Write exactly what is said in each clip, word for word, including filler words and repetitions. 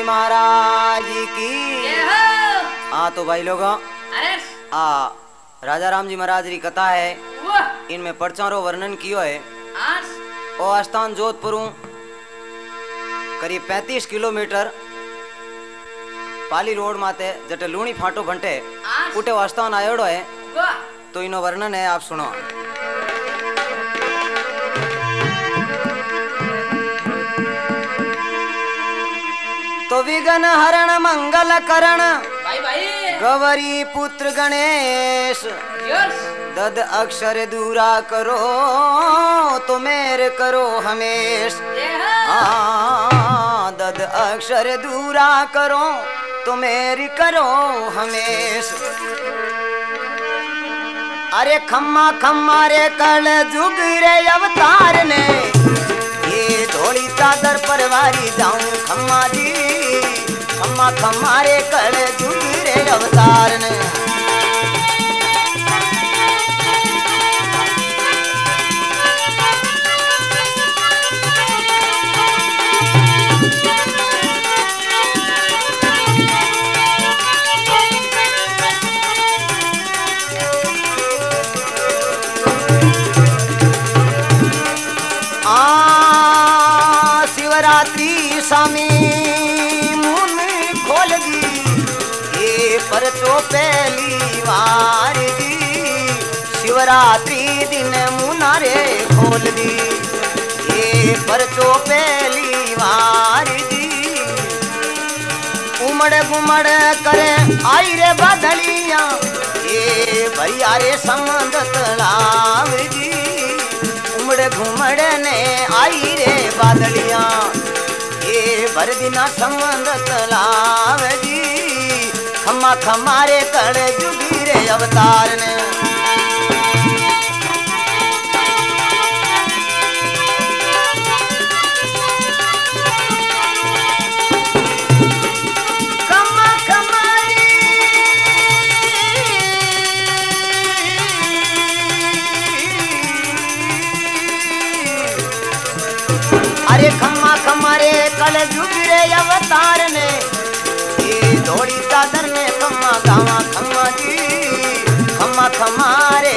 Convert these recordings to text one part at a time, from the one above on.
महाराज की। हाँ तो भाई लोगों, आ राजा राम जी महाराज की कथा है, इनमें परचारो वर्णन कियो है। ओ स्थान जोधपुर करीब पैंतीस किलोमीटर पाली रोड माते जटे लूणी फाटो घंटे उठे वो स्थान आयोड़ो है, तो इनो वर्णन है, आप सुनो। तो विघ्न हरण मंगल करण भाई भाई गौरी पुत्र गणेश, दद अक्षर दूरा करो तो मेर करो हमेश। हाँ दद अक्षर दूरा करो तो मेरी करो हमेश। अरे खम्मा खम्मा रे कल जुग रे अवतार ने, ये धोली चादर परवारी जाऊं खम्मा जी। खम्मा खम्मा रे कल जुग रे अवतार ने। शिवरात्रि स्वामी मुन खोल दी, ये परचो पहली बार दी। शिवरात्रि दिन मुनारे खोल दी, ये परचो पहली बार दी। उमड़ गुमड़ करे आई रे बादलियां, ये भैया रे संबंध तलाव जी। उमड़ घुमड़ ने आई रे बादलियां, ये भर दिना संबंध तलाव जी। खम्मा खम्मा रे कड़ जुगी रे अवतार ने। अरे खम्मा खम्मा रे कल जुग रे अवतार ने, ये धोड़ी चादर ने खम्मा गावा खम्मा जी। खम्मा खम्मा रे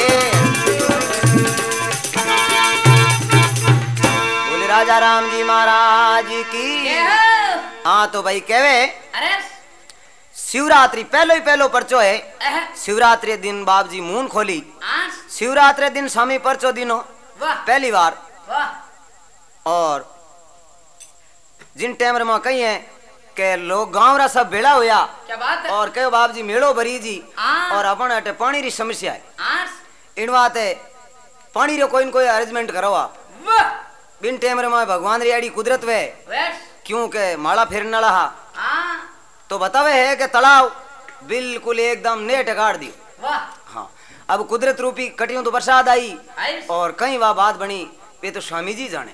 बोले राजा राम जी महाराज की। हाँ तो भाई कहवे शिवरात्रि पहलो ही पहलो परचो है। शिवरात्रि दिन बाप जी मून खोली, शिवरात्रि दिन स्वामी परचो दिनो पहली बार। और जिन टाइम में कही है के लोग गांव रा सब भेड़ा होया, क्या बात है? और कहो बाप जी मेड़ो भरी जी, और अपन अटे पानी री समस्या है। इन बात है पानी रे कोई न कोई अरेंजमेंट करो आप। बिन टाइम में भगवान रियाड़ी कुदरत वे क्यों के माला फेरने वाला हा, तो बतावे है कि तालाब बिल्कुल एकदम नेट गाड़ दी। हाँ अब कुदरत रूपी कटियों तो बरसात आई, और कई वह बात बनी ये तो स्वामी जी जाने।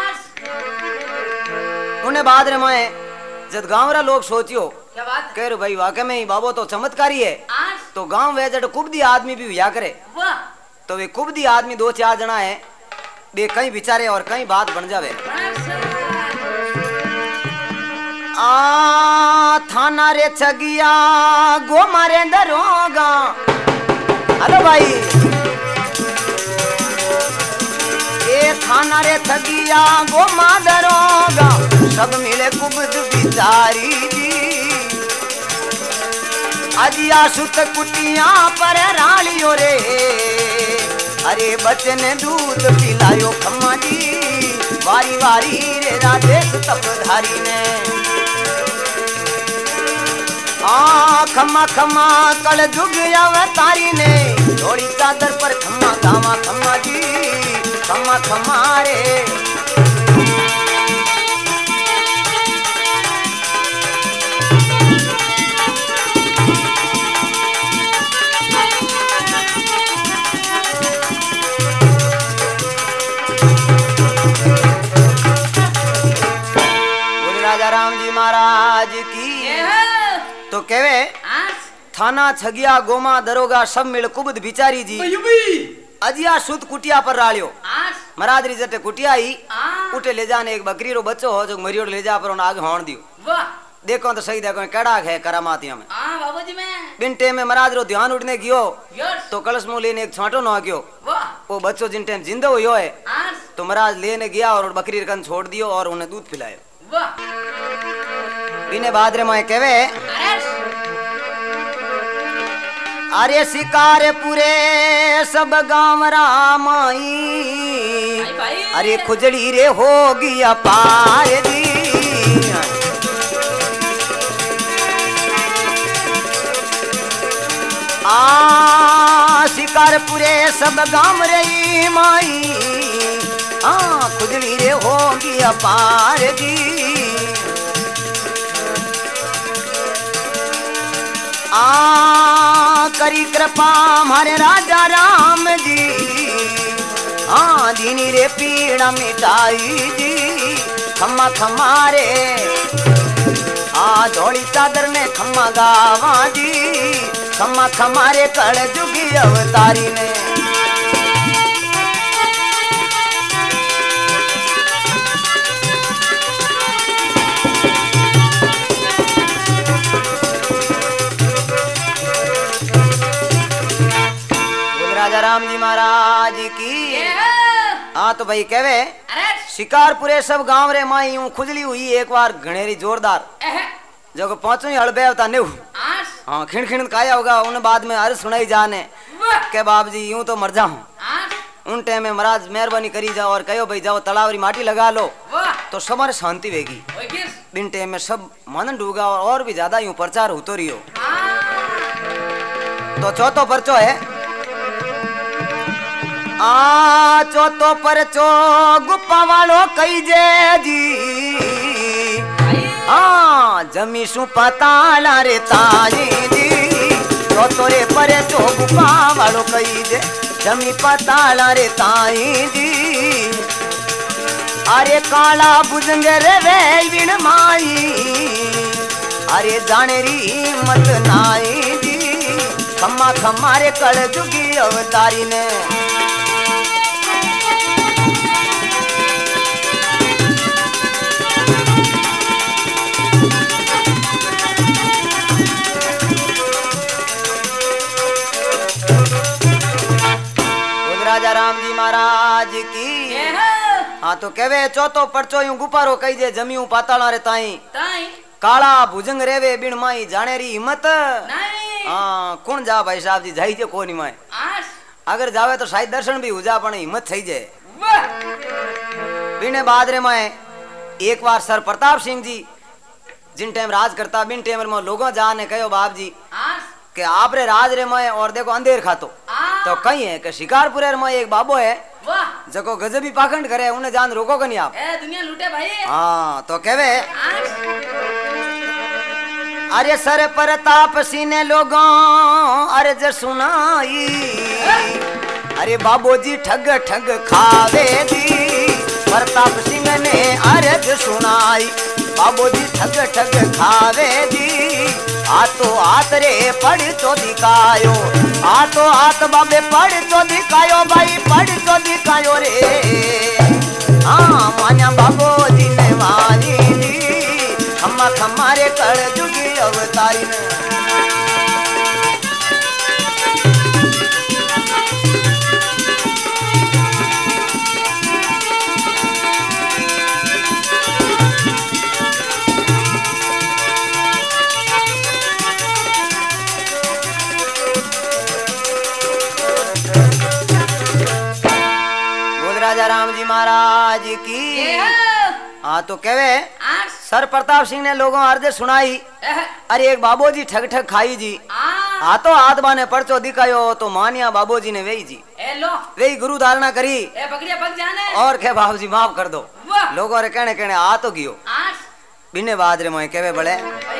उन्हें बाद रे मैं जब गांव रा लोग सोचियो कह रो भाई वाकई में ही बाबो तो चमत्कारी है, तो गांव वे जट कुबदी आदमी भी हुआ करे, तो वे कुबदी आदमी दो चार जना है वे कहीं विचारे और कहीं बात बन जावे। आ थाना रे छगिया गो मारे दरोगा। हेलो भाई ए थाना रे छगिया गो मादरोगा, सब मिले कुबद बिचारी जी। अजिया सुत कुटिया पर रालियो रे, अरे बचन दूध पिलायो खम्मा जी। वारी वारी रे राधे तपधारी ने। आ खम्मा खम्मा कल जुग अवतारी ने, थोड़ी चादर पर खम्मा गावा खम्मा जी। खम्मा खम्मा रे राजा राम जी महाराज की। तो कहवे थाना छगिया गोमा दरोगा सब मिल कुबद बिचारी जी। अजिया सुध कुटिया पर रालियो महाराज जटे कुटिया ही उठे ले जाने एक बकरी रो बच्चो हो जो मरियो ले जा पर आगे होण दियो। देखो तो सही देखो केड़ा है करामातिया में हां बाबूजी में बिन टाइम में महाराज रो ध्यान उठने गयो यस तो कलश मुंह लेने एक छांटो ना गयो वाह वो बच्चो जिन टाइम जिंदा हुयो है हां तो महाराज लेने गया और बकरी कन छोड़ दियो और उन्हें दूध पिलायो वाह बिने बाद रे मैं कहवे अरे अरे शिकार पूरे सब गांव रामाई अरे खुजड़ी रे होगी अपार दी आ शिकार पूरे सब गांव रे माई हाँ खुजड़ी रे होगी अपार दी आ करी कृपा हमारे राजा राम जी हाँ दीनी रे पीड़ा मिटाई जी खम्मा खम्मा रे आ धोड़ी चादर ने खम्मा गावा जी खम्मा खम्मा रे कल जुगी अवतारी ने राजा राम जी महाराज की हाँ तो भाई कहवे शिकारपुरे सब गांव रे माई यूं खुजली हुई एक बार घनेरी जोरदार जो पांचों ही हड़बे होता ने हाँ खिण खिण काया होगा उन बाद में हर सुनाई जाने के बाप जी यूं तो मर जाऊं उन टाइम में महाराज मेहरबानी करी जाओ और कहो भाई जाओ तालावरी माटी लगा लो तो समारे शांति वेगी बिन टाइम में सब मन डूबा और भी ज्यादा यूं प्रचार होतो रहियो तो चौथो पर्चो है आ चौथो परचो गुप्पा वालो कई जे जी हाँ जमी सु पताला रे ताई जी चौथो रे परचो गुप्पा वालो कई जे जमी पताला रे ताई जी अरे काला बुजंग रे वे बिन माई अरे जाने री मत नाई जी खम्मा खम्मा रे कल जुगी अवतारी ने राजा राम जी महाराज की हाँ तो कहवे चौथो पर्चो यूं गुपारो कही जे जमियूं पाताला रे ताई काला भुजंग रेवे बिन माई जाने री हिम्मत हाँ कौन जा भाई साहब जी जाई जे कोनी माए अगर जावे तो शायद दर्शन भी हो जा पण हिम्मत थई जाए बिने बाद रे माए एक बार सर प्रताप सिंह जी जिन टाइम राज करता बिन टाइम में लोगों जाने कहो बाप जी कि आप रे राज रे मैं और देखो अंधेर खातो तो कहीं है कि शिकारपुर में एक बाबो है जको गजबी पाखंड करे उन्हें जान रोको कनी आप ए दुनिया लूटे भाई हाँ तो कहवे अरे सर प्रताप सिंह ने लोगों अर्ज सुनाई अरे बाबूजी ठग ठग खावे दी प्रताप सिंह ने अर्ज सुनाई बाबूजी ठग ठग खावे दी आतो आत रे पढ़ तो दिखायो आतो आत बाबे पढ़ तो दिखायो भाई पढ़ तो दिखायो रे हाँ मान्या बाबो जी ने वाली दी खम्मा खम्मा रे कर जुगी अवतारी ने राजा राम जी महाराज की हाँ तो कहवे सर प्रताप सिंह ने लोगों अर्ज सुनाई अरे एक बाबूजी ठग ठग खाई जी हाँ तो हाथ बाने पर्चो दिखायो तो मानिया बाबूजी ने वही जी वही गुरु धारणा करी और कह बाबू जी माफ कर दो लोगों रे कहने कहने आ तो गियो बिने बाद रे मोए कहवे बड़े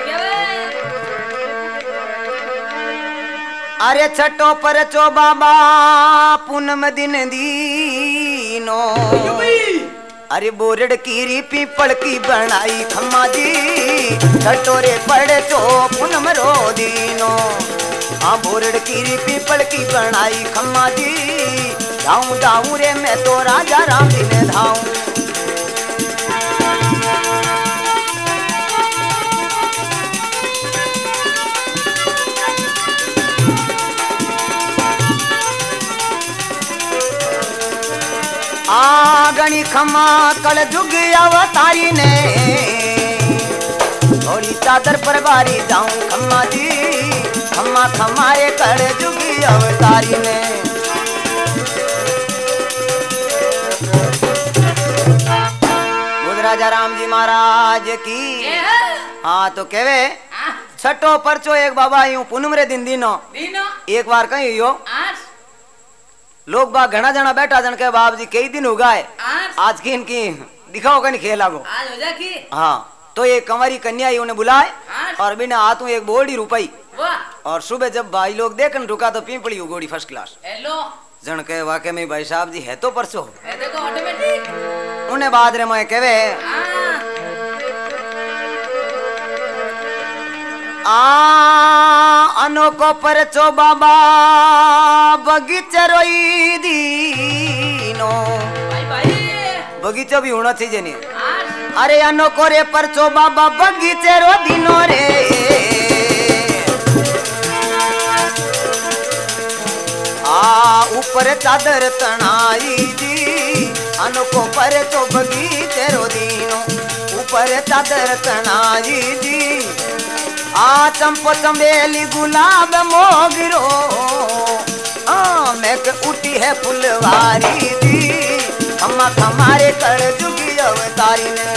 अरे छठो परचो बाबा पूनम दिन दीनो अरे बोरड़ की पीपल की बनाई खम्मा जी छठोरे परचो पूनम रो दीनो हाँ बोरड़ की पीपल की बनाई खम्मा जी धाऊ धाऊ रे मैं तो राजा राम जी ने धाऊ आ गणी खम्मा कल जुग अवतारी ने थोड़ी चादर पर बारी जाऊं खम्मा जी खम्मा खमारे कल जुग अवतारी ने बुध राजा राम जी महाराज की हाँ तो कहवे छठो परचो एक बाबा यूं पूनम रे दिन दिनो एक बार कहीं यो लोग बाग घना जना बैठा जन के बाप जी कई दिन हो गए आज की इनकी दिखाओ कहीं खेल लागो आज हो जा की हाँ तो ये कंवारी कन्या उन्हें बुलाए और बिना हाथों एक बोड़ी रुपई और सुबह जब भाई लोग देखन रुका तो पिंपली उगोड़ी फर्स्ट क्लास हेलो जन के वाकई में भाई साहब जी है तो परसो है देखो ऑटोमेटिक उन्हें बाद रे मैं कहवे आ अनोको परचो बाबा बगीचे रोई दीनो भाई भाई बगीचा भी होना चाहिए नहीं अरे अनोको रे परचो बाबा बगीचे रो दिनो रे आ ऊपर चादर तनाई दी अनोको परचो बगीचे रो दिनो ऊपर चादर तनाई दी आ चंपो चंबेली गुलाब मोगरो आ मैं के उठी है फुलवारी दी खम्मा खमारे कर जुगी अवतारी ने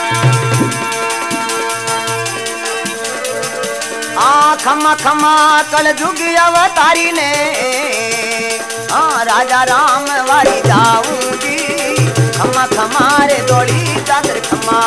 आ खम्मा खम्मा कल जुगी अवतारी ने आ राजा राम वारी जाऊंगी खम्मा खमारे दौड़ी चादर खम्मा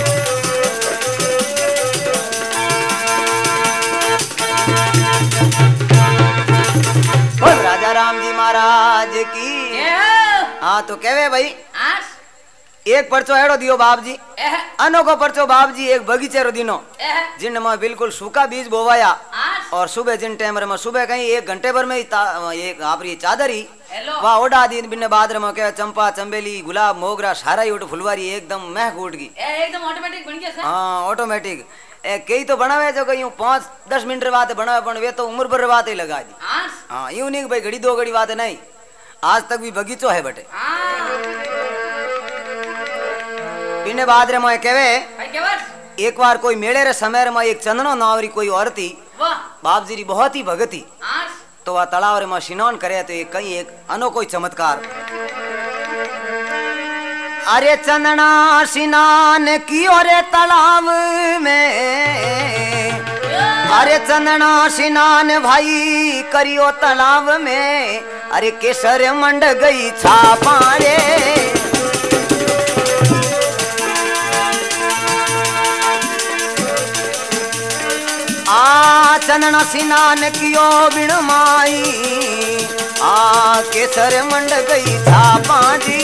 राजा राम जी महाराज की हाँ तो कहवे भाई एक परचो एड़ो दियो बाप जी अनोखो परचो बाप जी एक बगीचे रो दिनो जिन में बिल्कुल सूखा बीज बोवाया और सुबह जिन टाइम में सुबह कहीं एक घंटे भर में एक आपरी चादर ही वहाँ ओढ़ा दी बिन बाद में क्या चंपा चंबेली गुलाब मोगरा सारा ही उठ फुलवारी एकदम महक उठ गई एकदम ऑटोमेटिक बन गया हाँ ऑटोमेटिक कई तो बनावे जो कहीं पाँच दस मिनट बात बनावे पण वे तो उम्र भर बात ही लगा दी हाँ यूं नहीं भाई घड़ी दो घड़ी बात नहीं आज तक भी बगीचो है बटे इन्हें बाद रे मैं कहवे एक बार कोई मेले रे समय में एक चंदनो नावरी कोई औरती बाप जी री बहुत ही भगती तो वह तालाब रे में स्नान करे तो एक कहीं एक अनोखो चमत्कार अरे चंदना स्नान कियो रे तालाब में अरे चंदना स्नान भाई करियो तालाब में अरे केसर मंड गई छापा रे आ चंदना स्नान कियो बिन माई आ केसर मंड गई छापा जी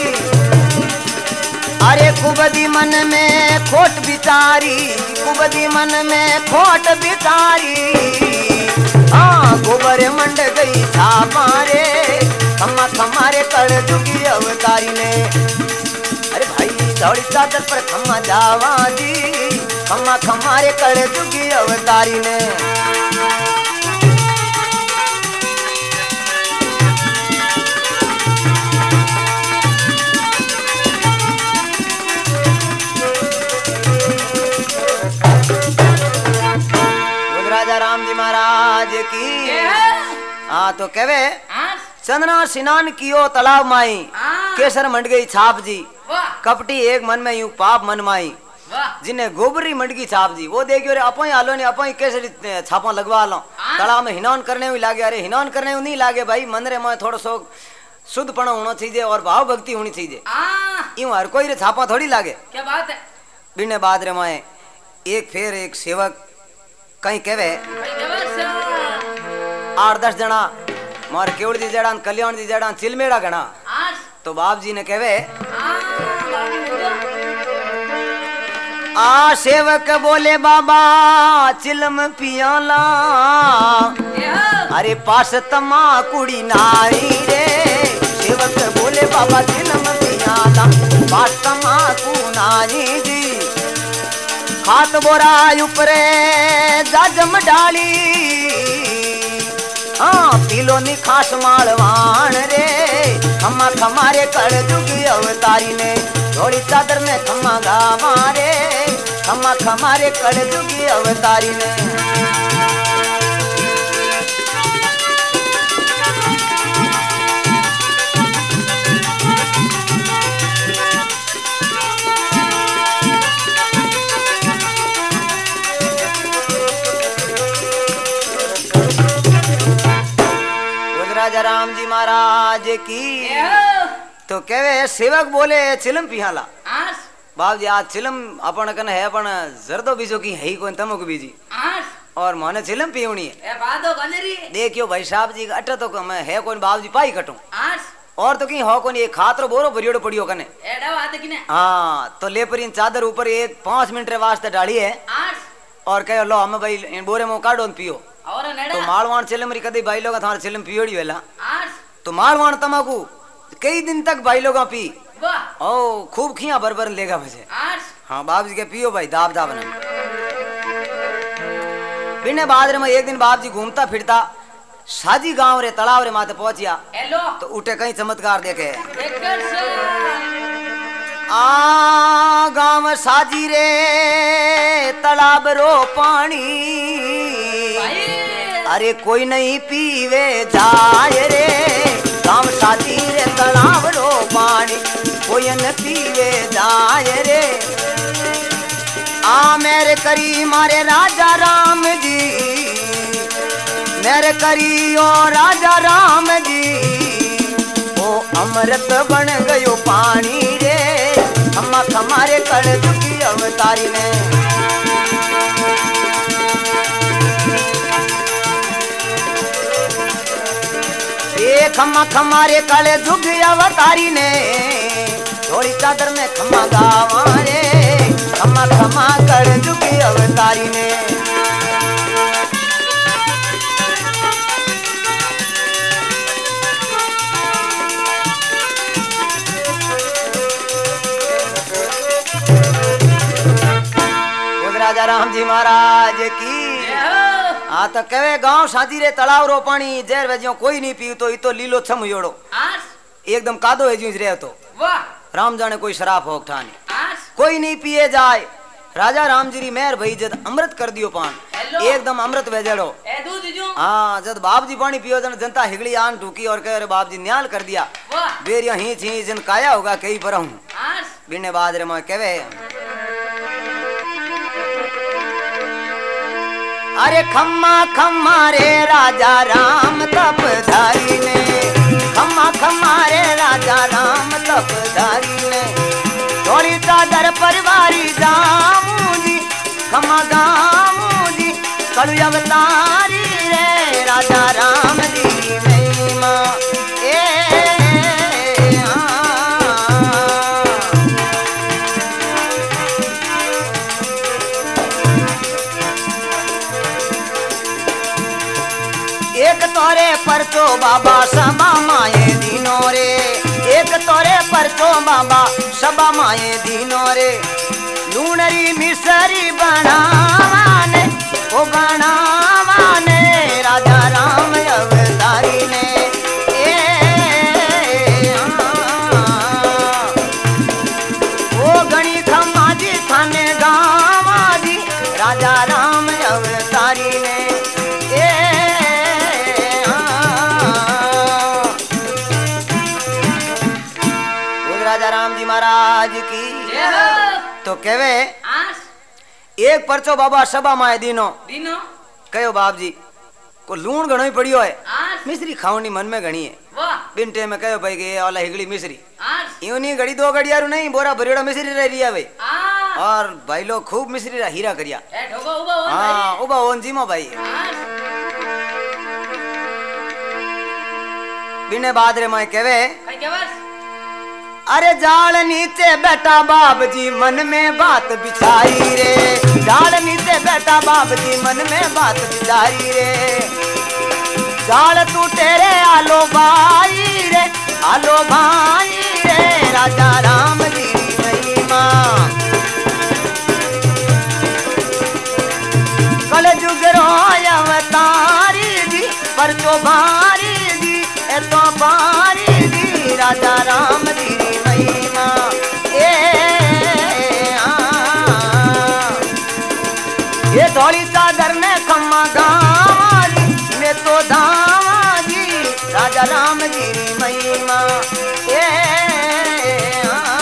अरे कुबदी मन में खोट बिचारी कुबदी मन में खोट बिचारी हाँ गोबर मंड गई छापा रे खम्मा खमारे कर जुगी अवतारी ने अरे भाई दौड़ी चादर पर खम्मा जावा जी खम्मा खमारे कर जुगी अवतारी ने राजा राम जी महाराज की हाँ तो कहवे चंदना स्नान कियो तालाब माई केसर मंड गई छाप जी कपटी एक मन में यूं पाप मन माई जिन्हें गोबरी मंड की छाप जी वो देखियो रे अपो आलो ने अपो केसर छापा लगवा लो तालाब में हिनान करने भी लागे अरे हिनान करने नहीं लागे भाई मन रे में थोड़ा सो शुद्धपना होना चाहिए और भाव भक्ति होनी चाहिए यूं हर कोई रे छापा थोड़ी लागे क्या बात है बिने बाद रे मैं एक फेर एक सेवक कहीं कहवे आठ दस जना मार केवड़ जी जड़ान कल्याण जी जड़ान चिलमेड़ा गणा तो बाप जी ने कहवे आ सेवक बोले बाबा चिलम पियाला अरे पास तमा कुड़ी नारी रे सेवक बोले बाबा चिलम पियाला पास तमा कु नारी जी हाथ बोरा ऊपरे जाजम डाली हाँ पीलो नी खास मालवान रे खम्मा खमारे कल जुग अवतारी ने थोड़ी चादर में खम्मा गा मारे खम्मा खमारे कल जुग अवतारी ने राजा राम जी महाराज की तो कहवे सेवक बोले चिलम पिहाला बाप जी आज चिलम अपन कन है अपन जरदो बीजो की है कोई तमक बीजी और माने चिलम पीवनी है देखियो भाई साहब जी अट तो मैं है कौन बाप जी पाई कटू और तो की हो कौन ये खातरो बोरो भरियोड़ो पड़ियो कने हाँ तो ले पर चादर ऊपर एक पांच मिनट रे वास्ते डाली है और कहो लो हम भाई बोरे में काटो पियो तो मालवाण चिलम री कदी भाई लोग थार चिलम पियोड़ी वेला तो मालवाण तमाकू कई दिन तक भाई लोग पी ओ खूब खिया भर भर लेगा बजे हाँ बाप जी के पियो भाई दाब दाब ने बिने बादरे में एक दिन बाप जी घूमता फिरता साजी गांव रे तालाब रे माथे पहुंचिया तो उठे कहीं चमत्कार देखे आ गांव साजी रे तालाब रो पानी अरे कोई नहीं पीवे जाए रे गांव साजी रे तालाब रो पानी कोई न पीवे जाए रे आ मेरे करी मारे राजा राम जी मेरे करी ओ राजा राम जी ओ अमृत बन गयो पानी रे खम्मा खमारे कल दुखी अवतारी ने ए खम्मा खमारे कल दुखी अवतारी ने थोड़ी चादर में खम्मा गावा रे खम्मा खम्मा कल दुखी अवतारी ने राजा राम जी महाराज की हाँ तो कहे गांव साजी रे तालाब रो पानी जैर वजो कोई नहीं पी तो इतो लीलो छम योड़ो एकदम कादो है जूझ रहे तो राम जाने कोई शराब हो ठानी कोई नहीं पिए जाए राजा राम जी री मेहर भई जद अमृत कर दियो पान एकदम अमृत वेजड़ो हाँ जद बाप जी पानी पियो जन जनता हिगड़ी आन ढूकी और कह रहे बाप जी न्याल कर दिया बेरिया ही छी जन काया होगा कई पर हूँ बिने बाद रे मैं कहे अरे खम्मा खम्मा रे राजा राम तपधारी ने खम्मा खम्मा रे राजा राम तपधारी ने थोड़ी चादर परवारी जामू जी खम्मा गामू जी कलु अवतारी रे राजा राम जी महिमा ए एक तोरे परचो बाबा सबा माए दीनो रे एक तोरे परचो बाबा सबा माए दीनो रे लूनरी मिसरी बनावाने ओ बनावाने राजा राम अवतारी ने ए ओ गणी खम्मा जी थाने गावा जी राजा राम अवतारी ने राजा राम जी महाराज की तो कहवे एक परचो बाबा सबा माए दीनो दीनो कहो बाप जी को लूण घणो ही पड़ियो है मिश्री खावनी मन में घणी है बिनटे में कहो भाई के वाला हिगड़ी मिश्री यूं नहीं घड़ी दो घड़ियारू नहीं बोरा भरियोड़ा मिश्री रह रिया भाई और भाई लोग खूब मिश्री रा हीरा करिया हाँ उबा ओन जीमो भाई बिने बाद रे मैं कहवे अरे जाल नीचे बैठा बाप जी मन में बात बिछाई रे जाल नीचे बैठा बाप जी मन में बात बिछाई रे जाल तू तेरे आलो भाई रे आलो भाई रे राजा राम जी महिमा कल जुग रो अवतारी जी पर तो भारी जी ए तो भारी जी राजा राम जी री महिमा ए आ, ये धोली चादर ने खम्मा गावा जी मैं तो धावा जी राजा राम जी री महिमा ए आ,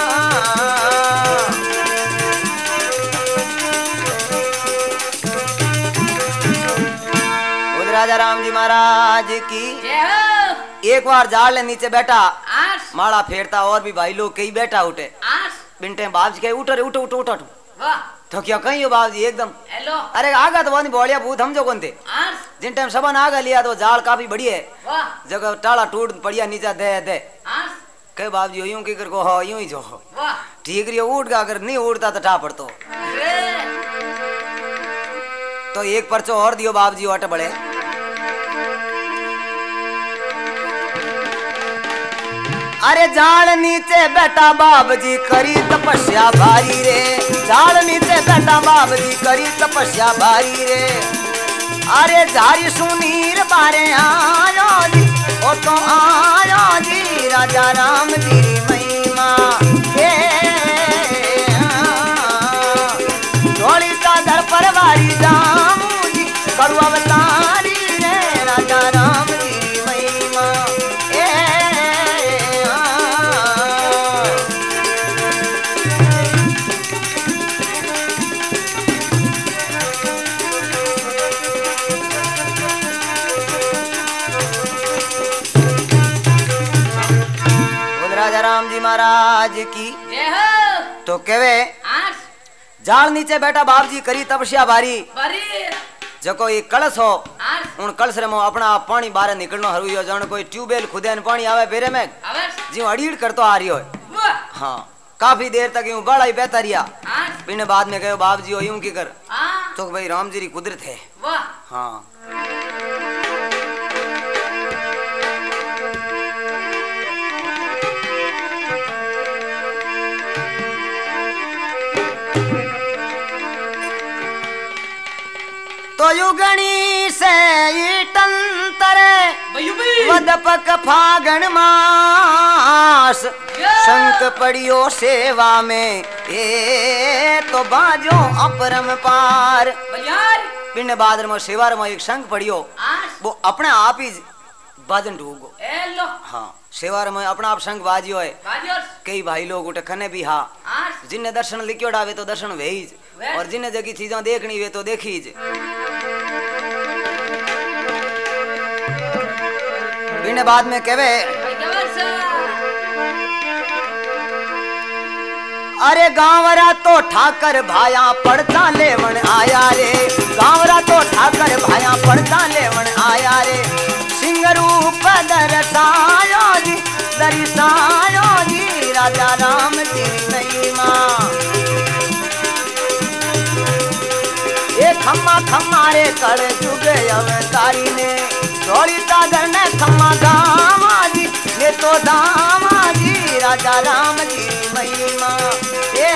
राजा राम जी महाराज की एक बार जाल ले नीचे बैठा माला फेरता और भी भाई लोग कई बैठा उठे बिनटे बाप जी कहे उठो रे उठो उठो उठो तो क्या कहीं हो बाप जी एकदम अरे आगा तो बोलिया भूत हम जो कौन थे जिन टाइम सबन आगा लिया तो जाल काफी बड़ी है जगह टाला टूट पड़िया नीचा दे दे कहे बाप जी यूं की कर को हो यूं ही जो हो ठीक रही उठ का अगर नहीं उठता तो टा पड़तो तो एक पर्चो और दियो बाप जी अट बड़े अरे जाल नीचे बैठा बाप जी करी तपस्या भारी रे जाल नीचे बैठा बाप जी करी तपस्या भारी रे अरे झारी सुनीर बारे आयो जी ओ तो आयो जी राजा राम जी री महिमा ए थोड़ी चादर पर वारी जामू जी करू अवतारी रे राजा राम जी री महिमा ए राजा राम जी महाराज की तो कहवे जाल नीचे बैठा बाप जी करी तपस्या भारी जको एक कलश हो उन कलश रे मो अपना पानी बाहर निकलनो हरुयो जण कोई ट्यूबवेल खुदे न पानी आवे फेरे में जी अड़ीड़ करतो आ रियो है हां काफी देर तक यूं बड़ा ही बहता रिया बिने बाद में कहो बाप जी यूं की कर तो भाई राम जी री कुदरत है हां तो युगणी से तंतरे वदपक फागण मास शंख पड़ियो सेवा में ए तो बाजो अपरम पार पिंड बादर में सेवार में एक शंख पड़ियो वो अपने आप ही बाजन ढूगो हाँ सेवार में अपना आप शंख बाजियो है कई भाई लोग उठे खने भी हा जिन्हें दर्शन लिखियो डावे तो दर्शन वेज और जिन्हें जगी चीजें देखनी वे तो देखीज बिने बाद में कहवे अरे गांवरा तो ठाकर भाया पड़ता लेवन आया रे गांवरा तो ठाकर भाया पड़ता लेवन आया रे सिंह रूप दरसायो जी दरिसायो जी राजा राम जी महिमा ए खम्मा खम्मा रे कड़ जुग अवतारी ने थोड़ी चादर ने खम्मा गावा जी ने तो दामा जी राजा राम जी महिमा ए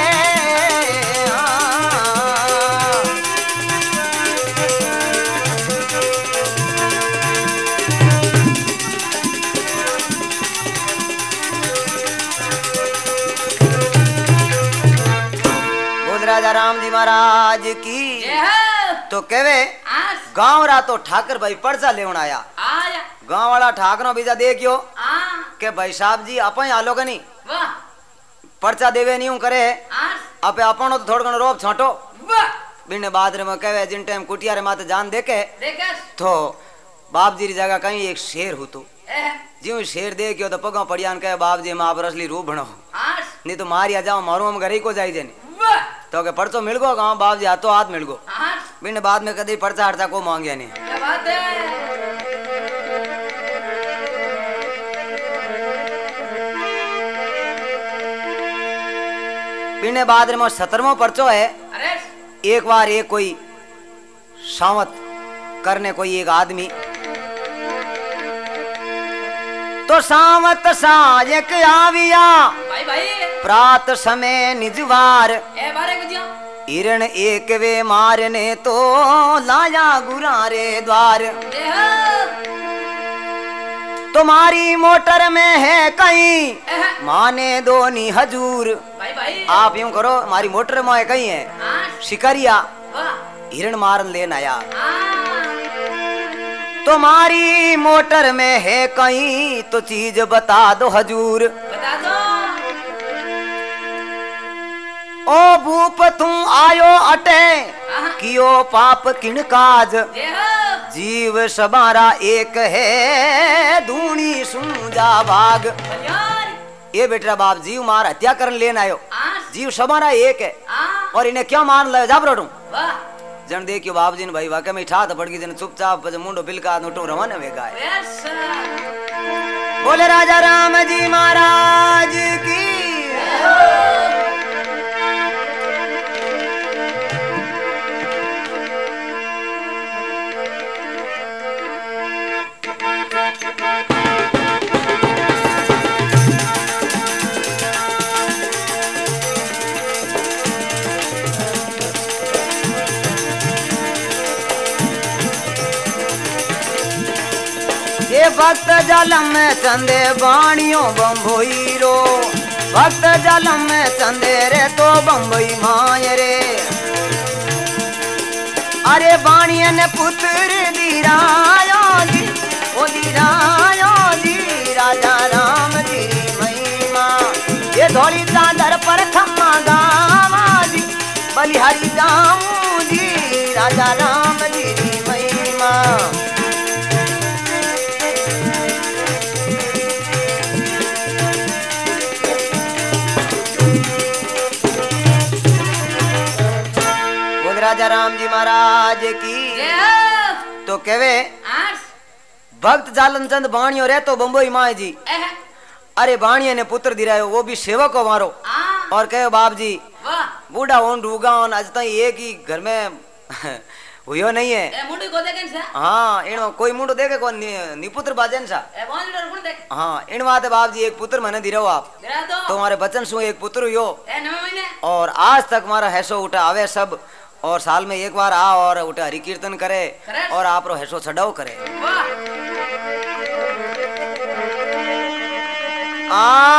राजा राम जी महाराज की तो कहवे गांव रा तो ठाकर भाई पर्चा लेवन आया गांव वाला ठाकरो बीजा देखियो के भाई साहब जी अपन आलो कनी पर्चा देवे नहीं करे आपे अपनो तो थोड़ा रोब छाटो बिने बाद में कहवे जिन टाइम कुटिया रे माते जान देके तो बाप जी री जगह कहीं एक शेर हो तो जी शेर देखियो तो पगा पड़ियान कहे बाप जी मैं आप रसली रूप बनो नहीं तो मारिया जाओ मारो हम घरे को जाई जेने तो के पर्चो मिल गो गांव बाप जी हाथों हाथ मिल गो बिन बाद में कदी पर्चा हड़ता को मांगिया नहीं क्या बात है बिन बाद में सत्रहवां पर्चो है एक बार एक कोई सावत करने कोई एक आदमी तो सावत सायक आविया भाई भाई प्रात समय निजवार ए बारे गुजिया इरण एक वे मारने तो लाया गुरारे द्वार तुम्हारी मोटर में है कहीं माने दो नी हजूर। भाई भाई आप यूं करो, हमारी मोटर में है कहीं है शिकारिया हिरण मारन लेना यार। तुम्हारी मोटर में है कहीं तो चीज बता दो हजूर। बता दो। ओ भूप तू आयो अटे कियो पाप किण काज। जीव सबारा एक है धूनी सूजा भाग। ये बेटा बाप जीव मार हत्या करन लेन आयो, जीव सबारा एक है और इन्हें क्या मान लो जा बरोडू। जन देखियो बाप जी ने भाई वाकई में ठात पड़ गई, जन चुपचाप मुंडो बिलका नोटो रवाना में गाय। बोले राजा राम जी महाराज की। भक्त जलम में चंदे बाणियों बम्बई रो, भक्त जलम में चंदे रे तो बम्बई माय रे। अरे बाणिया ने पुत्र दीरायो जी, ओ दीरायो जी राजा राम जी महिमा। ये धोली चादर पर खम्मा गावा जी, बलिहारी जाऊं जी राजा राम जी महिमा। राजा राम जी महाराज की। तो कहवे भक्त जालन चंद बाणियो रे तो बम्बई माए जी। अरे बाणिया ने पुत्र दिरायो वो भी सेवक हो मारो। और कहे बाप जी बूढ़ा होन डूगा होन आज तक एक ही घर में हुयो नहीं है। ए मुंडो को देखे सा। हाँ इनो कोई मुंडो देखे को नी पुत्र बाजन सा। ए बोल लो कौन देख। हाँ इन बात है बाप जी एक पुत्र मने दिराओ आप। दिरा दो। तो हमारे बचन सु एक पुत्र हुयो। ए नवे महीने। और आज तक हमारा हैसो उठा आवे सब और साल में एक बार आ और उठे हरि कीर्तन करे और आप रो हैसो छड़ाओ करे। आ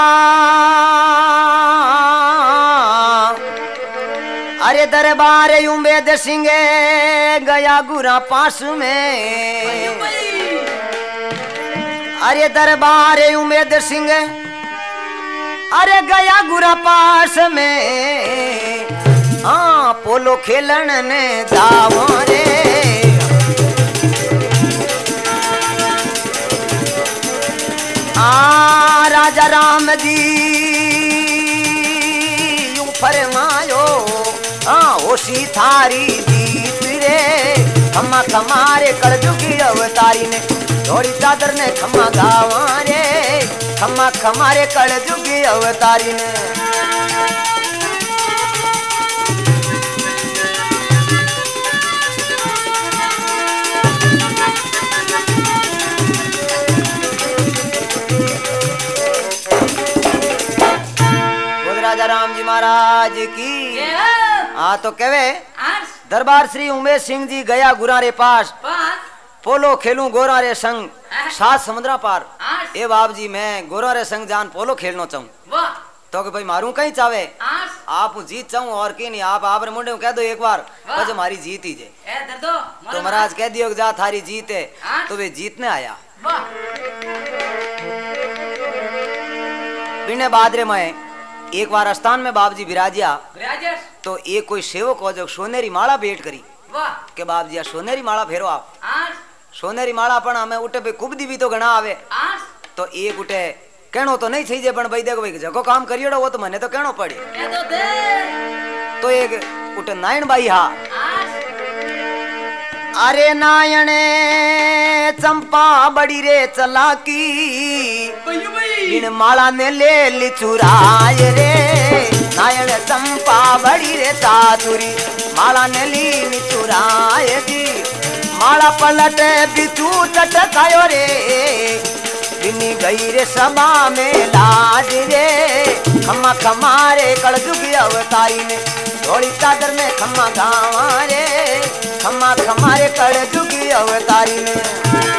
अरे दरबार उम्बेद सिंह गया गुरा पास में। अरे दरबार उम्बेद सिंह अरे गया गुरा पास में। हाँ पोलो खेलन ने जाओ रे। आ राजा राम जी यूं फरमायो। हाँ होशी थारी जीत रे। खम्मा खमारे कलजुगी अवतारी ने थोड़ी चादर ने खम्मा गावा रे। खम्मा खमारे कलजुगी अवतारी ने। राजा राम जी महाराज की। हाँ तो कहवे दरबार श्री उमेश सिंह जी गया गुरा रे पास। पोलो खेलूं गोरा रे संग सात समुद्रा पार। ए बाप जी मैं गोरा रे संग जान पोलो खेलना चाहूं। तो कि भाई मारू कहीं चावे आप जीत चाहूं और की नहीं। आप आप मुंडे कह दो एक बार बस हमारी जीत ही जे। तो महाराज कह दियो जा थारी जीत है तो वे जीतने आया। बिने बादरे में एक बार स्थान में बाप जी विराजिया तो एक कोई सेवक हो जो सोनेरी माला भेंट करी के बाप जी सोनेरी माला फेरो आप। सोनेरी माला पण हमें उठे पे कुबदी भी तो घना आवे। तो एक उठे कहनो तो नहीं सही जे पण भाई देखो भाई जको काम करियोड़ो वो तो मने तो कहनो पड़े। तो एक उठे नायण बाई हा। अरे नायणे चंपा बड़ी रे चलाकी बिन माला ने ले ली चुराए रे। नायण चंपा बड़ी रे चातुरी माला ने ली चुराए दी। माला पलट बिचू चटकायो रे बिनी गई रे सभा में लाज रे। खम्मा खमारे कलजुगी अवतारी ने थोड़ी चादर में खम्मा गावा रे। खम्मा खमारे कलजुगी अवतारी ने।